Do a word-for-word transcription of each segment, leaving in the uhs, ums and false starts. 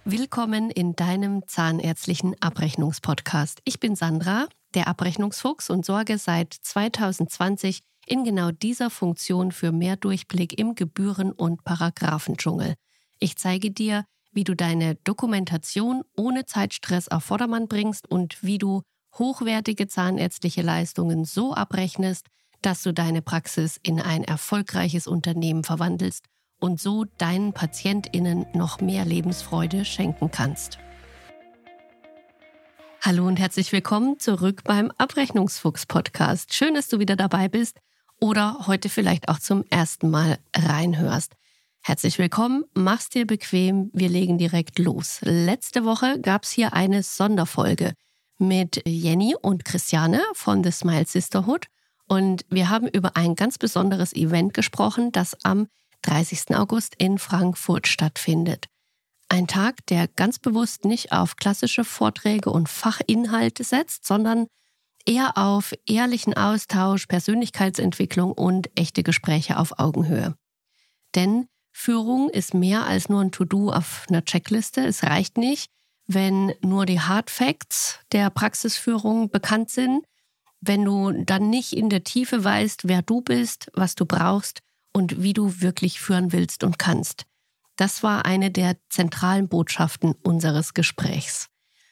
Willkommen in deinem zahnärztlichen Abrechnungspodcast. Ich bin Sandra, der Abrechnungsfuchs, und sorge seit zweitausendzwanzig in genau dieser Funktion für mehr Durchblick im Gebühren- und Paragraphendschungel. Ich zeige dir, wie du deine Dokumentation ohne Zeitstress auf Vordermann bringst und wie du hochwertige zahnärztliche Leistungen so abrechnest, dass du deine Praxis in ein erfolgreiches Unternehmen verwandelst und so deinen PatientInnen noch mehr Lebensfreude schenken kannst. Hallo und herzlich willkommen zurück beim Abrechnungsfuchs-Podcast. Schön, dass du wieder dabei bist oder heute vielleicht auch zum ersten Mal reinhörst. Herzlich willkommen, mach's dir bequem, wir legen direkt los. Letzte Woche gab's hier eine Sonderfolge mit Jenny und Christiane von The Smile Sisterhood und wir haben über ein ganz besonderes Event gesprochen, das am dreißigsten August in Frankfurt stattfindet. Ein Tag, der ganz bewusst nicht auf klassische Vorträge und Fachinhalte setzt, sondern eher auf ehrlichen Austausch, Persönlichkeitsentwicklung und echte Gespräche auf Augenhöhe. Denn Führung ist mehr als nur ein To-Do auf einer Checkliste. Es reicht nicht, wenn nur die Hard Facts der Praxisführung bekannt sind, wenn du dann nicht in der Tiefe weißt, wer du bist, was du brauchst und wie du wirklich führen willst und kannst. Das war eine der zentralen Botschaften unseres Gesprächs.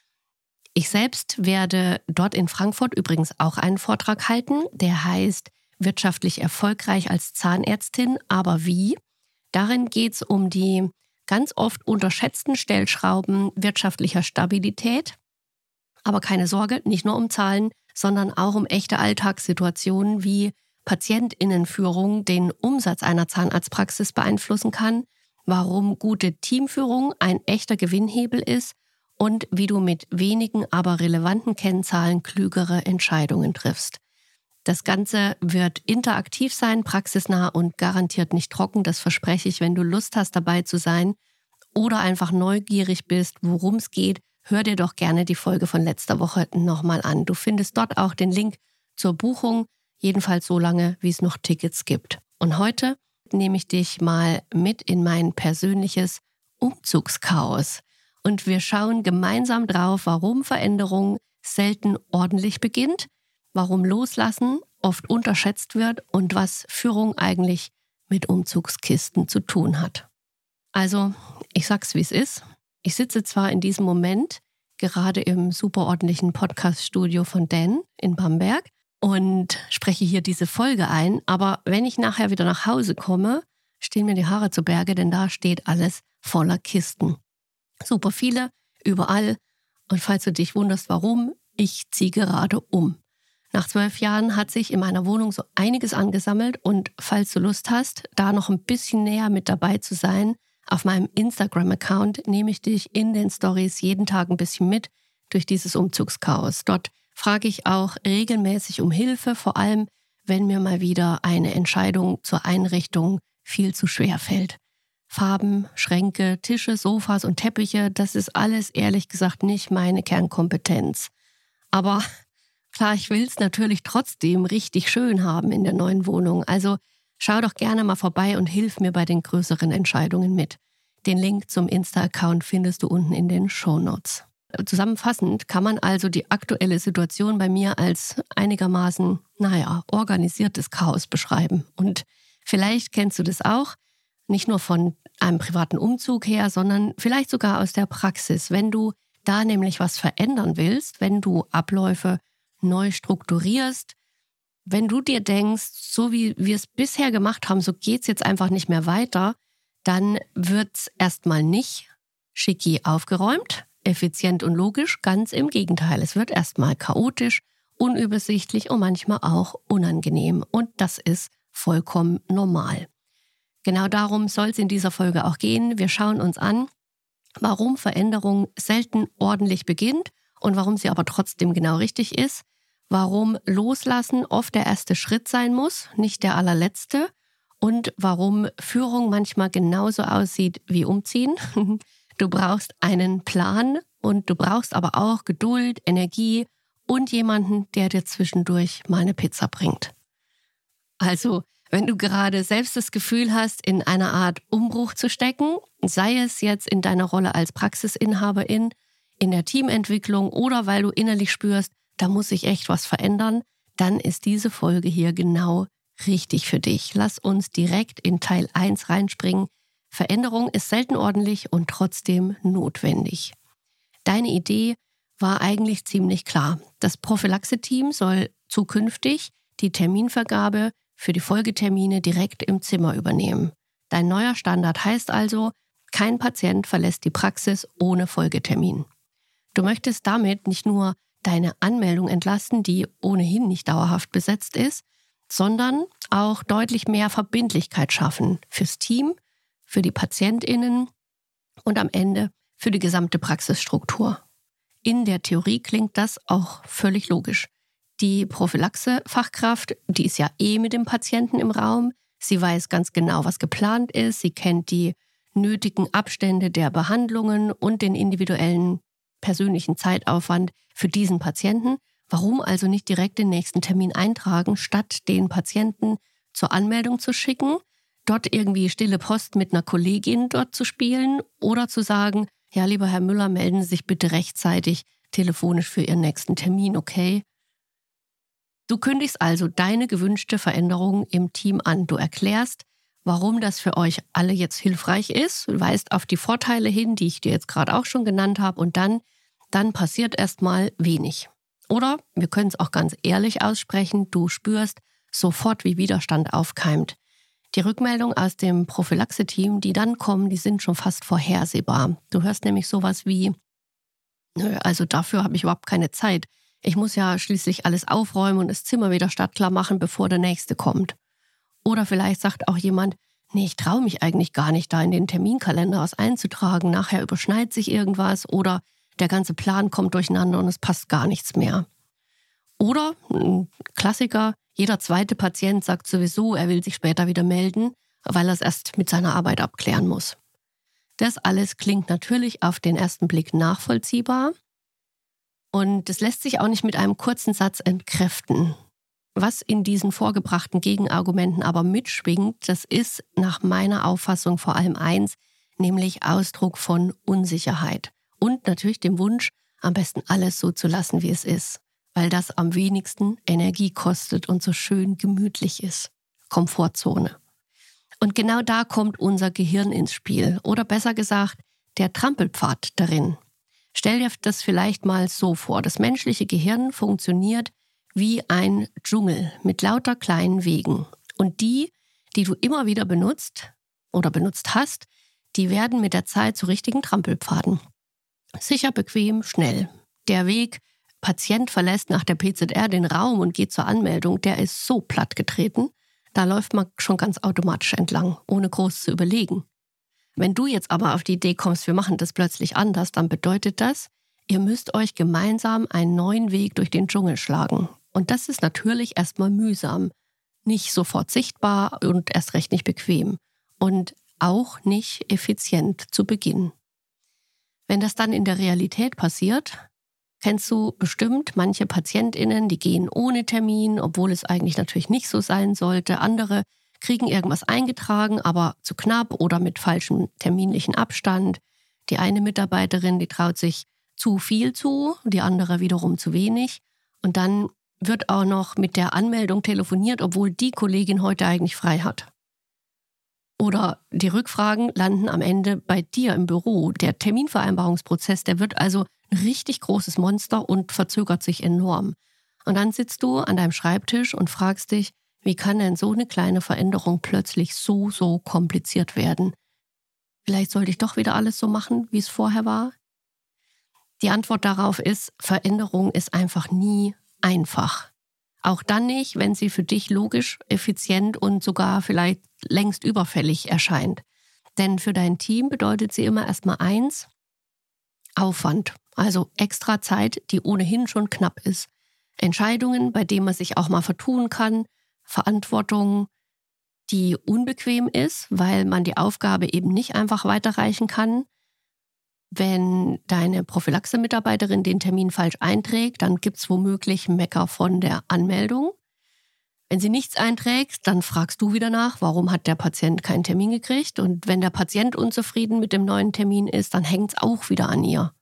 Ich selbst werde dort in Frankfurt übrigens auch einen Vortrag halten, der heißt Wirtschaftlich erfolgreich als Zahnärztin, aber wie? Darin geht es um die ganz oft unterschätzten Stellschrauben wirtschaftlicher Stabilität. Aber keine Sorge, nicht nur um Zahlen, sondern auch um echte Alltagssituationen wie PatientInnenführung den Umsatz einer Zahnarztpraxis beeinflussen kann, warum gute Teamführung ein echter Gewinnhebel ist und wie du mit wenigen, aber relevanten Kennzahlen klügere Entscheidungen triffst. Das Ganze wird interaktiv sein, praxisnah und garantiert nicht trocken, das verspreche ich. Wenn du Lust hast, dabei zu sein oder einfach neugierig bist, worum es geht, hör dir doch gerne die Folge von letzter Woche nochmal an. Du findest dort auch den Link zur Buchung, jedenfalls so lange, wie es noch Tickets gibt. Und heute nehme ich dich mal mit in mein persönliches Umzugschaos. Und wir schauen gemeinsam drauf, warum Veränderung selten ordentlich beginnt, warum Loslassen oft unterschätzt wird und was Führung eigentlich mit Umzugskisten zu tun hat. Also, ich sag's wie es ist. Ich sitze zwar in diesem Moment gerade im superordentlichen Podcast-Studio von Dan in Bamberg und spreche hier diese Folge ein, aber wenn ich nachher wieder nach Hause komme, stehen mir die Haare zu Berge, denn da steht alles voller Kisten. Super viele, überall. Und falls du dich wunderst, warum, ich ziehe gerade um. Nach zwölf Jahren hat sich in meiner Wohnung so einiges angesammelt und falls du Lust hast, da noch ein bisschen näher mit dabei zu sein, auf meinem Instagram-Account nehme ich dich in den Stories jeden Tag ein bisschen mit durch dieses Umzugschaos. Dort frage ich auch regelmäßig um Hilfe, vor allem wenn mir mal wieder eine Entscheidung zur Einrichtung viel zu schwer fällt. Farben, Schränke, Tische, Sofas und Teppiche, das ist alles ehrlich gesagt nicht meine Kernkompetenz. Aber klar, ich will es natürlich trotzdem richtig schön haben in der neuen Wohnung. Also schau doch gerne mal vorbei und hilf mir bei den größeren Entscheidungen mit. Den Link zum Insta-Account findest du unten in den Shownotes. Zusammenfassend kann man also die aktuelle Situation bei mir als einigermaßen, naja, organisiertes Chaos beschreiben. Und vielleicht kennst du das auch, nicht nur von einem privaten Umzug her, sondern vielleicht sogar aus der Praxis. Wenn du da nämlich was verändern willst, wenn du Abläufe neu strukturierst, wenn du dir denkst, so wie wir es bisher gemacht haben, so geht's jetzt einfach nicht mehr weiter, dann wird's erstmal nicht schicki aufgeräumt, effizient und logisch, ganz im Gegenteil. Es wird erstmal chaotisch, unübersichtlich und manchmal auch unangenehm. Und das ist vollkommen normal. Genau darum soll es in dieser Folge auch gehen. Wir schauen uns an, warum Veränderung selten ordentlich beginnt und warum sie aber trotzdem genau richtig ist. Warum Loslassen oft der erste Schritt sein muss, nicht der allerletzte. Und warum Führung manchmal genauso aussieht wie Umziehen. Du brauchst einen Plan und du brauchst aber auch Geduld, Energie und jemanden, der dir zwischendurch mal eine Pizza bringt. Also, Wenn du gerade selbst das Gefühl hast, in einer Art Umbruch zu stecken, sei es jetzt in deiner Rolle als Praxisinhaberin, in der Teamentwicklung oder weil du innerlich spürst, da muss sich echt was verändern, dann ist diese Folge hier genau richtig für dich. Lass uns direkt in Teil eins reinspringen. Veränderung ist selten ordentlich und trotzdem notwendig. Deine Idee war eigentlich ziemlich klar. Das Prophylaxe-Team soll zukünftig die Terminvergabe für die Folgetermine direkt im Zimmer übernehmen. Dein neuer Standard heißt also, kein Patient verlässt die Praxis ohne Folgetermin. Du möchtest damit nicht nur deine Anmeldung entlasten, die ohnehin nicht dauerhaft besetzt ist, sondern auch deutlich mehr Verbindlichkeit schaffen fürs Team, für die PatientInnen und am Ende für die gesamte Praxisstruktur. In der Theorie klingt das auch völlig logisch. Die Prophylaxe-Fachkraft, die ist ja eh mit dem Patienten im Raum. Sie weiß ganz genau, was geplant ist. Sie kennt die nötigen Abstände der Behandlungen und den individuellen persönlichen Zeitaufwand für diesen Patienten. Warum also nicht direkt den nächsten Termin eintragen, statt den Patienten zur Anmeldung zu schicken, dort irgendwie stille Post mit einer Kollegin dort zu spielen oder zu sagen, ja, lieber Herr Müller, melden Sie sich bitte rechtzeitig telefonisch für Ihren nächsten Termin, okay? Du kündigst also deine gewünschte Veränderung im Team an. Du erklärst, warum das für euch alle jetzt hilfreich ist, du weist auf die Vorteile hin, die ich dir jetzt gerade auch schon genannt habe, und dann, dann passiert erstmal wenig. Oder wir können es auch ganz ehrlich aussprechen, du spürst sofort, wie Widerstand aufkeimt. Die Rückmeldungen aus dem Prophylaxe-Team, die dann kommen, die sind schon fast vorhersehbar. Du hörst nämlich sowas wie, nö, also dafür habe ich überhaupt keine Zeit. Ich muss ja schließlich alles aufräumen und das Zimmer wieder startklar machen, bevor der Nächste kommt. Oder vielleicht sagt auch jemand, nee, ich traue mich eigentlich gar nicht, da in den Terminkalender was einzutragen. Nachher überschneidet sich irgendwas oder der ganze Plan kommt durcheinander und es passt gar nichts mehr. Oder, ein Klassiker, jeder zweite Patient sagt sowieso, er will sich später wieder melden, weil er es erst mit seiner Arbeit abklären muss. Das alles klingt natürlich auf den ersten Blick nachvollziehbar und das lässt sich auch nicht mit einem kurzen Satz entkräften. Was in diesen vorgebrachten Gegenargumenten aber mitschwingt, das ist nach meiner Auffassung vor allem eins, nämlich Ausdruck von Unsicherheit und natürlich dem Wunsch, am besten alles so zu lassen, wie es ist, weil das am wenigsten Energie kostet und so schön gemütlich ist. Komfortzone. Und genau da kommt unser Gehirn ins Spiel oder besser gesagt, der Trampelpfad darin. Stell dir das vielleicht mal so vor, das menschliche Gehirn funktioniert wie ein Dschungel mit lauter kleinen Wegen. Und die, die du immer wieder benutzt oder benutzt hast, die werden mit der Zeit zu richtigen Trampelpfaden. Sicher, bequem, schnell. Der Weg, Patient verlässt nach der P Z R den Raum und geht zur Anmeldung, der ist so plattgetreten, da läuft man schon ganz automatisch entlang, ohne groß zu überlegen. Wenn du jetzt aber auf die Idee kommst, wir machen das plötzlich anders, dann bedeutet das, ihr müsst euch gemeinsam einen neuen Weg durch den Dschungel schlagen. Und das ist natürlich erstmal mühsam, nicht sofort sichtbar und erst recht nicht bequem und auch nicht effizient zu Beginn. Wenn das dann in der Realität passiert, kennst du bestimmt manche PatientInnen, die gehen ohne Termin, obwohl es eigentlich natürlich nicht so sein sollte. Andere kriegen irgendwas eingetragen, aber zu knapp oder mit falschem terminlichen Abstand. Die eine Mitarbeiterin, die traut sich zu viel zu, die andere wiederum zu wenig. Und dann wird auch noch mit der Anmeldung telefoniert, obwohl die Kollegin heute eigentlich frei hat. Oder die Rückfragen landen am Ende bei dir im Büro. Der Terminvereinbarungsprozess, der wird also ein richtig großes Monster und verzögert sich enorm. Und dann sitzt du an deinem Schreibtisch und fragst dich, wie kann denn so eine kleine Veränderung plötzlich so, so kompliziert werden? Vielleicht sollte ich doch wieder alles so machen, wie es vorher war? Die Antwort darauf ist, Veränderung ist einfach nie einfach. Auch dann nicht, wenn sie für dich logisch, effizient und sogar vielleicht längst überfällig erscheint. Denn für dein Team bedeutet sie immer erstmal eins, Aufwand, also extra Zeit, die ohnehin schon knapp ist. Entscheidungen, bei denen man sich auch mal vertun kann, Verantwortung, die unbequem ist, weil man die Aufgabe eben nicht einfach weiterreichen kann. Wenn deine Prophylaxe-Mitarbeiterin den Termin falsch einträgt, dann gibt es womöglich Mecker von der Anmeldung. Wenn sie nichts einträgt, dann fragst du wieder nach, warum hat der Patient keinen Termin gekriegt? Und wenn der Patient unzufrieden mit dem neuen Termin ist, dann hängt es auch wieder an ihr.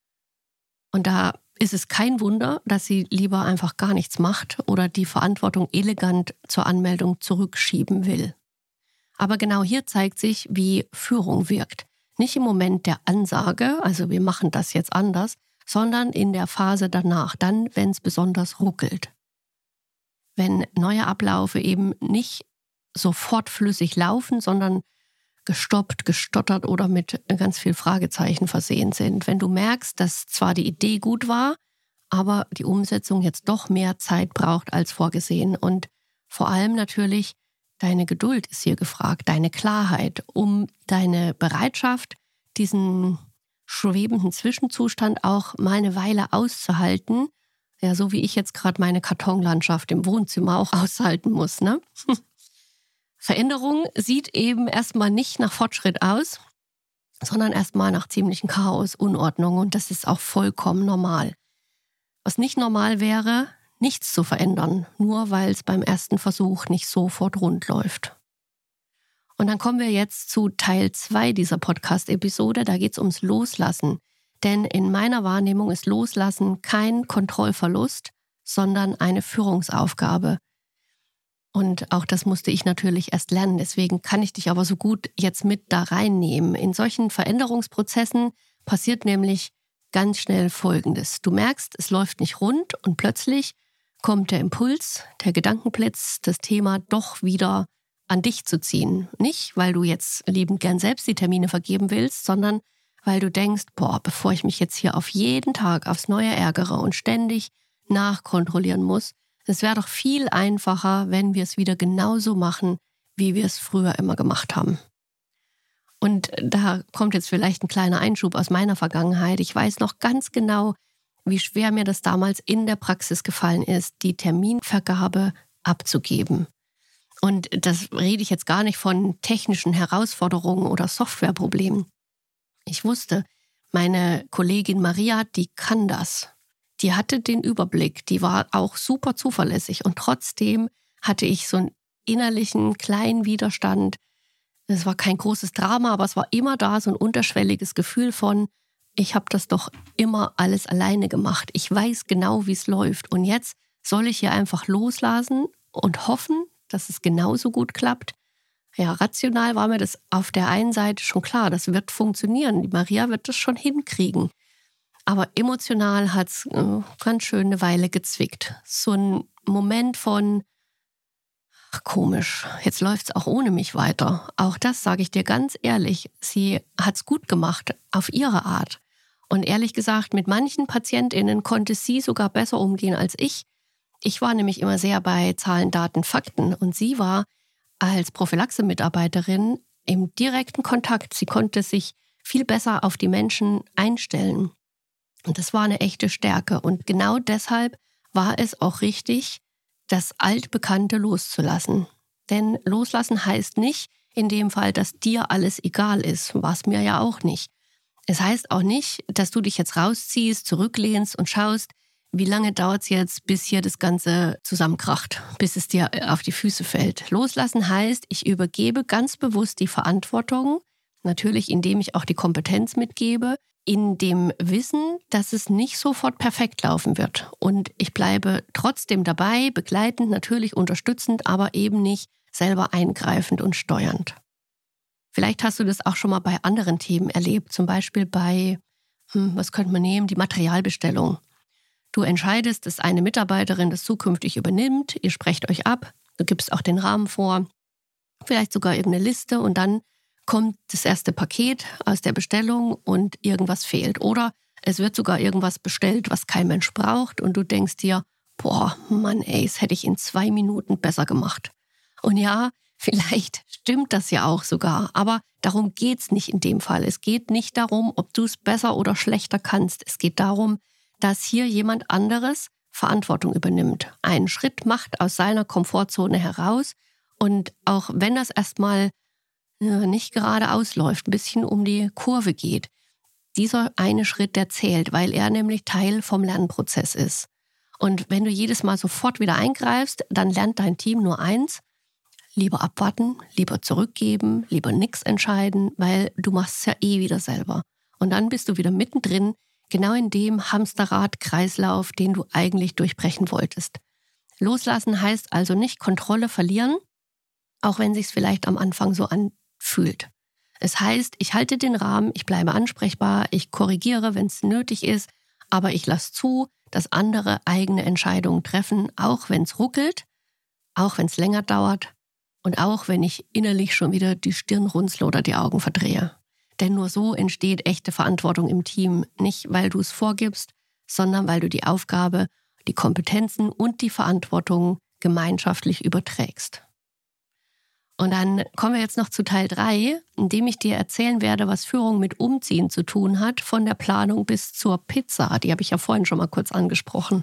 Und da ist es kein Wunder, dass sie lieber einfach gar nichts macht oder die Verantwortung elegant zur Anmeldung zurückschieben will. Aber genau hier zeigt sich, wie Führung wirkt. Nicht im Moment der Ansage, also wir machen das jetzt anders, sondern in der Phase danach, dann, wenn es besonders ruckelt. Wenn neue Abläufe eben nicht sofort flüssig laufen, sondern gestoppt, gestottert oder mit ganz viel Fragezeichen versehen sind. Wenn du merkst, dass zwar die Idee gut war, aber die Umsetzung jetzt doch mehr Zeit braucht als vorgesehen. Und vor allem natürlich deine Geduld ist hier gefragt, deine Klarheit, um deine Bereitschaft, diesen schwebenden Zwischenzustand auch mal eine Weile auszuhalten. Ja, so wie ich jetzt gerade meine Kartonlandschaft im Wohnzimmer auch aushalten muss, ne? Veränderung sieht eben erstmal nicht nach Fortschritt aus, sondern erstmal nach ziemlichem Chaos, Unordnung, und das ist auch vollkommen normal. Was nicht normal wäre, nichts zu verändern, nur weil es beim ersten Versuch nicht sofort rund läuft. Und dann kommen wir jetzt zu Teil zwei dieser Podcast-Episode, da geht es ums Loslassen. Denn in meiner Wahrnehmung ist Loslassen kein Kontrollverlust, sondern eine Führungsaufgabe. Und auch das musste ich natürlich erst lernen. Deswegen kann ich dich aber so gut jetzt mit da reinnehmen. In solchen Veränderungsprozessen passiert nämlich ganz schnell Folgendes. Du merkst, es läuft nicht rund und plötzlich kommt der Impuls, der Gedankenblitz, das Thema doch wieder an dich zu ziehen. Nicht, weil du jetzt liebend gern selbst die Termine vergeben willst, sondern weil du denkst, boah, bevor ich mich jetzt hier auf jeden Tag aufs Neue ärgere und ständig nachkontrollieren muss, es wäre doch viel einfacher, wenn wir es wieder genauso machen, wie wir es früher immer gemacht haben. Und da kommt jetzt vielleicht ein kleiner Einschub aus meiner Vergangenheit. Ich weiß noch ganz genau, wie schwer mir das damals in der Praxis gefallen ist, die Terminvergabe abzugeben. Und das rede ich jetzt gar nicht von technischen Herausforderungen oder Softwareproblemen. Ich wusste, meine Kollegin Maria, die kann das. Die hatte den Überblick, die war auch super zuverlässig und trotzdem hatte ich so einen innerlichen kleinen Widerstand. Es war kein großes Drama, aber es war immer da so ein unterschwelliges Gefühl von, ich habe das doch immer alles alleine gemacht. Ich weiß genau, wie es läuft und jetzt soll ich hier einfach loslassen und hoffen, dass es genauso gut klappt. Ja, rational war mir das auf der einen Seite schon klar, das wird funktionieren. Die Maria wird das schon hinkriegen. Aber emotional hat es äh, ganz schön eine Weile gezwickt. So ein Moment von, ach, komisch, jetzt läuft es auch ohne mich weiter. Auch das sage ich dir ganz ehrlich, sie hat es gut gemacht, auf ihre Art. Und ehrlich gesagt, mit manchen PatientInnen konnte sie sogar besser umgehen als ich. Ich war nämlich immer sehr bei Zahlen, Daten, Fakten und sie war als Prophylaxe-Mitarbeiterin im direkten Kontakt. Sie konnte sich viel besser auf die Menschen einstellen. Und das war eine echte Stärke. Und genau deshalb war es auch richtig, das Altbekannte loszulassen. Denn loslassen heißt nicht in dem Fall, dass dir alles egal ist. War es mir ja auch nicht. Es heißt auch nicht, dass du dich jetzt rausziehst, zurücklehnst und schaust, wie lange dauert es jetzt, bis hier das Ganze zusammenkracht, bis es dir auf die Füße fällt. Loslassen heißt, ich übergebe ganz bewusst die Verantwortung, natürlich indem ich auch die Kompetenz mitgebe, in dem Wissen, dass es nicht sofort perfekt laufen wird. Und ich bleibe trotzdem dabei, begleitend, natürlich unterstützend, aber eben nicht selber eingreifend und steuernd. Vielleicht hast du das auch schon mal bei anderen Themen erlebt, zum Beispiel bei, hm, was könnte man nehmen, die Materialbestellung. Du entscheidest, dass eine Mitarbeiterin das zukünftig übernimmt, ihr sprecht euch ab, du gibst auch den Rahmen vor, vielleicht sogar irgendeine Liste und dann kommt das erste Paket aus der Bestellung und irgendwas fehlt. Oder es wird sogar irgendwas bestellt, was kein Mensch braucht und du denkst dir, boah, Mann ey, das hätte ich in zwei Minuten besser gemacht. Und ja, vielleicht stimmt das ja auch sogar, aber darum geht's nicht in dem Fall. Es geht nicht darum, ob du es besser oder schlechter kannst. Es geht darum, dass hier jemand anderes Verantwortung übernimmt, einen Schritt macht aus seiner Komfortzone heraus und auch wenn das erstmal nicht geradeaus läuft, ein bisschen um die Kurve geht. Dieser eine Schritt, der zählt, weil er nämlich Teil vom Lernprozess ist. Und wenn du jedes Mal sofort wieder eingreifst, dann lernt dein Team nur eins: lieber abwarten, lieber zurückgeben, lieber nichts entscheiden, weil du machst es ja eh wieder selber. Und dann bist du wieder mittendrin, genau in dem Hamsterrad-Kreislauf, den du eigentlich durchbrechen wolltest. Loslassen heißt also nicht Kontrolle verlieren, auch wenn sich's vielleicht am Anfang so anfühlt. Es heißt, ich halte den Rahmen, ich bleibe ansprechbar, ich korrigiere, wenn es nötig ist, aber ich lasse zu, dass andere eigene Entscheidungen treffen, auch wenn es ruckelt, auch wenn es länger dauert und auch wenn ich innerlich schon wieder die Stirn runzle oder die Augen verdrehe. Denn nur so entsteht echte Verantwortung im Team, nicht weil du es vorgibst, sondern weil du die Aufgabe, die Kompetenzen und die Verantwortung gemeinschaftlich überträgst. Und dann kommen wir jetzt noch zu Teil drei, in dem ich dir erzählen werde, was Führung mit Umziehen zu tun hat, von der Planung bis zur Pizza. Die habe ich ja vorhin schon mal kurz angesprochen.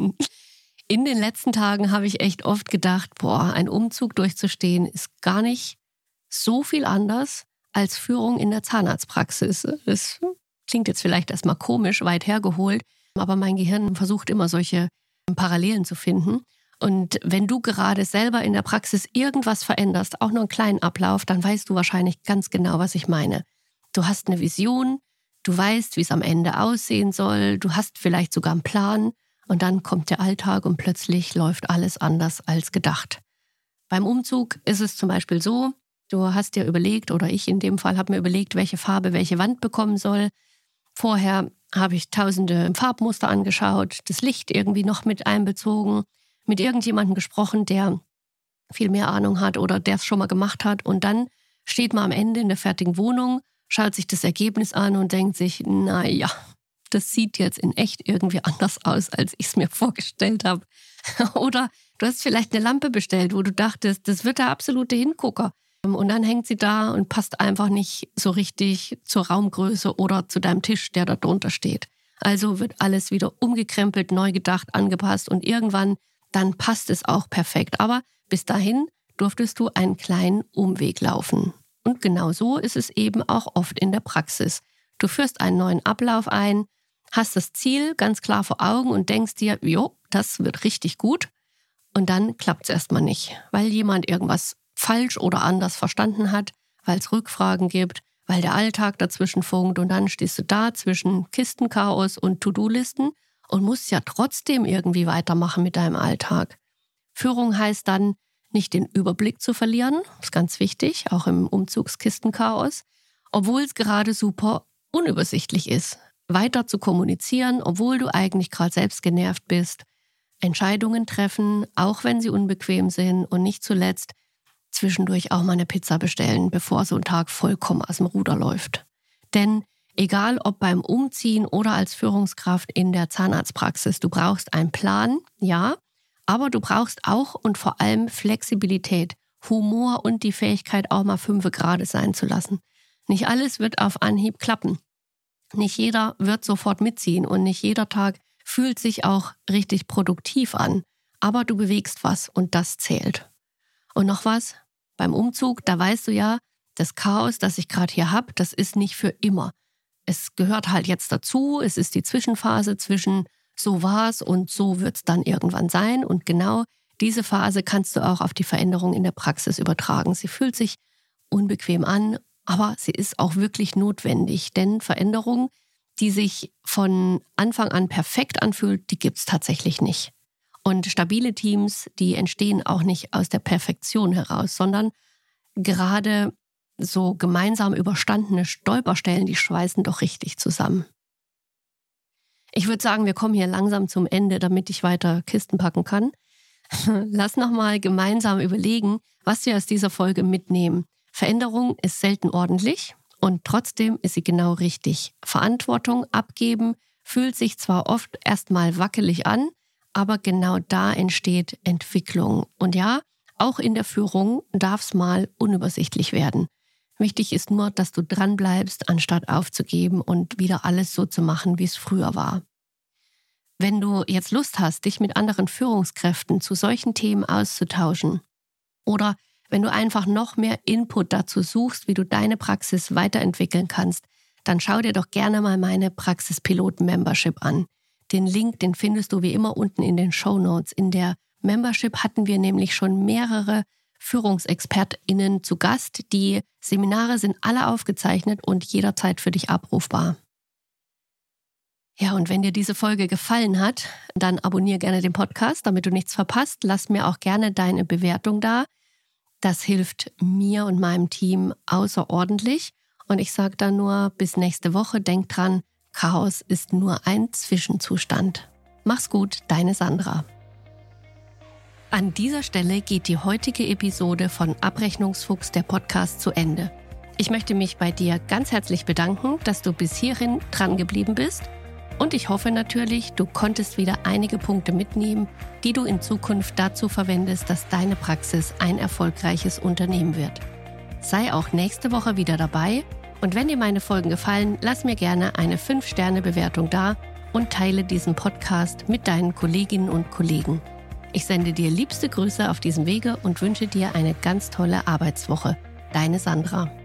In den letzten Tagen habe ich echt oft gedacht, boah, ein Umzug durchzustehen ist gar nicht so viel anders als Führung in der Zahnarztpraxis. Das klingt jetzt vielleicht erstmal komisch, weit hergeholt, aber mein Gehirn versucht immer solche Parallelen zu finden. Und wenn du gerade selber in der Praxis irgendwas veränderst, auch nur einen kleinen Ablauf, dann weißt du wahrscheinlich ganz genau, was ich meine. Du hast eine Vision, du weißt, wie es am Ende aussehen soll, du hast vielleicht sogar einen Plan und dann kommt der Alltag und plötzlich läuft alles anders als gedacht. Beim Umzug ist es zum Beispiel so, du hast dir überlegt, oder ich in dem Fall habe mir überlegt, welche Farbe welche Wand bekommen soll. Vorher habe ich tausende Farbmuster angeschaut, das Licht irgendwie noch mit einbezogen, mit irgendjemandem gesprochen, der viel mehr Ahnung hat oder der es schon mal gemacht hat. Und dann steht man am Ende in der fertigen Wohnung, schaut sich das Ergebnis an und denkt sich, naja, das sieht jetzt in echt irgendwie anders aus, als ich es mir vorgestellt habe. Oder du hast vielleicht eine Lampe bestellt, wo du dachtest, das wird der absolute Hingucker. Und dann hängt sie da und passt einfach nicht so richtig zur Raumgröße oder zu deinem Tisch, der da drunter steht. Also wird alles wieder umgekrempelt, neu gedacht, angepasst und irgendwann dann passt es auch perfekt. Aber bis dahin durftest du einen kleinen Umweg laufen. Und genau so ist es eben auch oft in der Praxis. Du führst einen neuen Ablauf ein, hast das Ziel ganz klar vor Augen und denkst dir, jo, das wird richtig gut. Und dann klappt es erstmal nicht, weil jemand irgendwas falsch oder anders verstanden hat, weil es Rückfragen gibt, weil der Alltag dazwischen funkt und dann stehst du da zwischen Kistenchaos und To-Do-Listen und musst ja trotzdem irgendwie weitermachen mit deinem Alltag. Führung heißt dann, nicht den Überblick zu verlieren, das ist ganz wichtig, auch im Umzugskistenchaos, obwohl es gerade super unübersichtlich ist. Weiter zu kommunizieren, obwohl du eigentlich gerade selbst genervt bist. Entscheidungen treffen, auch wenn sie unbequem sind und nicht zuletzt zwischendurch auch mal eine Pizza bestellen, bevor so ein Tag vollkommen aus dem Ruder läuft. Denn egal ob beim Umziehen oder als Führungskraft in der Zahnarztpraxis, du brauchst einen Plan, ja, aber du brauchst auch und vor allem Flexibilität, Humor und die Fähigkeit, auch mal fünfe gerade sein zu lassen. Nicht alles wird auf Anhieb klappen. Nicht jeder wird sofort mitziehen und nicht jeder Tag fühlt sich auch richtig produktiv an. Aber du bewegst was und das zählt. Und noch was, beim Umzug, da weißt du ja, das Chaos, das ich gerade hier habe, das ist nicht für immer. Es gehört halt jetzt dazu, es ist die Zwischenphase zwischen so war's und so wird's dann irgendwann sein. Und genau diese Phase kannst du auch auf die Veränderung in der Praxis übertragen. Sie fühlt sich unbequem an, aber sie ist auch wirklich notwendig. Denn Veränderung, die sich von Anfang an perfekt anfühlt, die gibt's tatsächlich nicht. Und stabile Teams, die entstehen auch nicht aus der Perfektion heraus, sondern gerade so gemeinsam überstandene Stolperstellen, die schweißen doch richtig zusammen. Ich würde sagen, wir kommen hier langsam zum Ende, damit ich weiter Kisten packen kann. Lass nochmal gemeinsam überlegen, was wir aus dieser Folge mitnehmen. Veränderung ist selten ordentlich und trotzdem ist sie genau richtig. Verantwortung abgeben fühlt sich zwar oft erstmal wackelig an, aber genau da entsteht Entwicklung. Und ja, auch in der Führung darf es mal unübersichtlich werden. Wichtig ist nur, dass du dranbleibst, anstatt aufzugeben und wieder alles so zu machen, wie es früher war. Wenn du jetzt Lust hast, dich mit anderen Führungskräften zu solchen Themen auszutauschen oder wenn du einfach noch mehr Input dazu suchst, wie du deine Praxis weiterentwickeln kannst, dann schau dir doch gerne mal meine Praxispilot-Membership an. Den Link, den findest du wie immer unten in den Shownotes. In der Membership hatten wir nämlich schon mehrere FührungsexpertInnen zu Gast. Die Seminare sind alle aufgezeichnet und jederzeit für dich abrufbar. Ja, und wenn dir diese Folge gefallen hat, dann abonniere gerne den Podcast, damit du nichts verpasst. Lass mir auch gerne deine Bewertung da. Das hilft mir und meinem Team außerordentlich. Und ich sage dann nur, bis nächste Woche. Denk dran, Chaos ist nur ein Zwischenzustand. Mach's gut, deine Sandra. An dieser Stelle geht die heutige Episode von Abrechnungsfuchs, der Podcast, zu Ende. Ich möchte mich bei dir ganz herzlich bedanken, dass du bis hierhin dran geblieben bist. Und ich hoffe natürlich, du konntest wieder einige Punkte mitnehmen, die du in Zukunft dazu verwendest, dass deine Praxis ein erfolgreiches Unternehmen wird. Sei auch nächste Woche wieder dabei und wenn dir meine Folgen gefallen, lass mir gerne eine fünf Sterne Bewertung da und teile diesen Podcast mit deinen Kolleginnen und Kollegen. Ich sende dir liebste Grüße auf diesem Wege und wünsche dir eine ganz tolle Arbeitswoche. Deine Sandra.